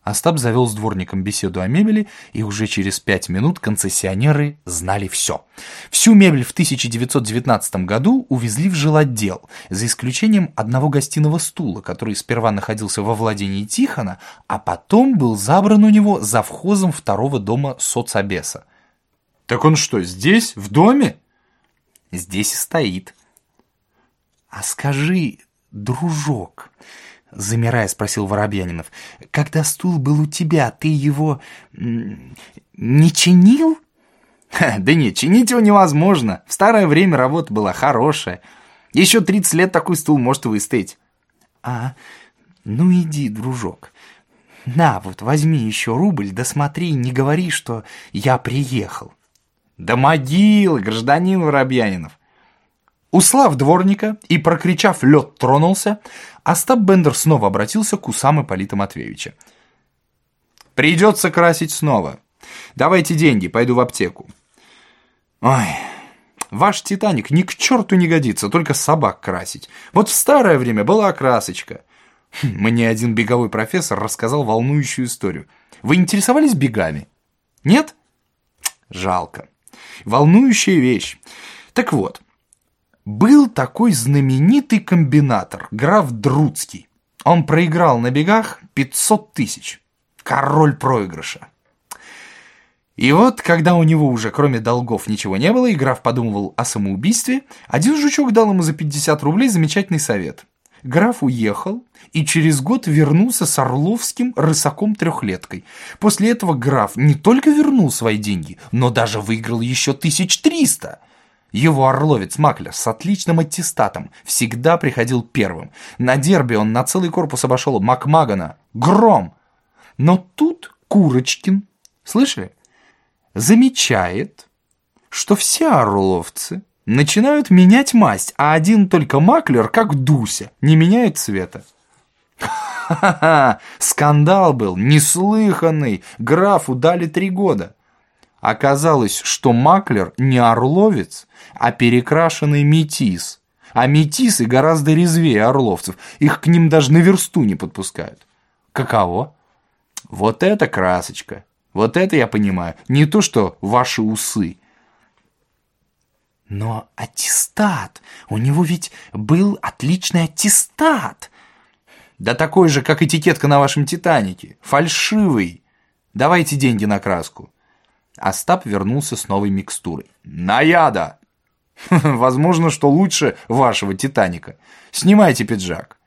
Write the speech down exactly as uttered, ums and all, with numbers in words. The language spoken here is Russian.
Остап завел с дворником беседу о мебели, и уже через пять минут концессионеры знали все. Всю мебель в тысяча девятьсот девятнадцатом году увезли в жилотдел, за исключением одного гостиного стула, который сперва находился во владении Тихона, а потом был забран у него завхозом второго дома соцобеса. «Так он что, здесь, в доме?» «Здесь и стоит». «А скажи, дружок...» Замирая, спросил Воробьянинов. «Когда стул был у тебя, ты его не чинил?» «Да нет, чинить его невозможно. В старое время работа была хорошая. Еще тридцать лет такой стул может выстоять». «А, ну иди, дружок. На, вот возьми еще рубль, да смотри, не говори, что я приехал». «Да могилы, гражданин Воробьянинов». Услав дворника и прокричав «лед тронулся», Остап Бендер снова обратился к усам Ипполита Матвеевича. «Придется красить снова. Давайте деньги, пойду в аптеку». «Ой, ваш «Титаник» ни к черту не годится, только собак красить. Вот в старое время была красочка». Мне один беговой профессор рассказал волнующую историю. Вы интересовались бегами? Нет? Жалко. Волнующая вещь. Так вот. Был такой знаменитый комбинатор, граф Друцкий. Он проиграл на бегах пятьсот тысяч. Король проигрыша. И вот, когда у него уже кроме долгов ничего не было, и граф подумывал о самоубийстве, один жучок дал ему за пятьдесят рублей замечательный совет. Граф уехал и через год вернулся с орловским рысаком-трехлеткой. После этого граф не только вернул свои деньги, но даже выиграл еще тысяч триста. Его орловец-маклер с отличным аттестатом всегда приходил первым. На дерби он на целый корпус обошел Макмагана. Гром! Но тут Курочкин, слышали, замечает, что все орловцы начинают менять масть, а один только маклер, как Дуся, не меняет цвета. Ха-ха-ха! Скандал был неслыханный. Графу дали три года. Оказалось, что маклер не орловец, а перекрашенный метис. А метисы гораздо резвее орловцев. Их к ним даже на версту не подпускают. Каково? Вот это красочка. Вот это я понимаю. Не то, что ваши усы. Но аттестат. У него ведь был отличный аттестат. Да такой же, как этикетка на вашем «Титанике». Фальшивый. Давайте деньги на краску. Остап вернулся с новой микстурой. Наяда! Возможно, что лучше вашего «Титаника». Снимайте пиджак.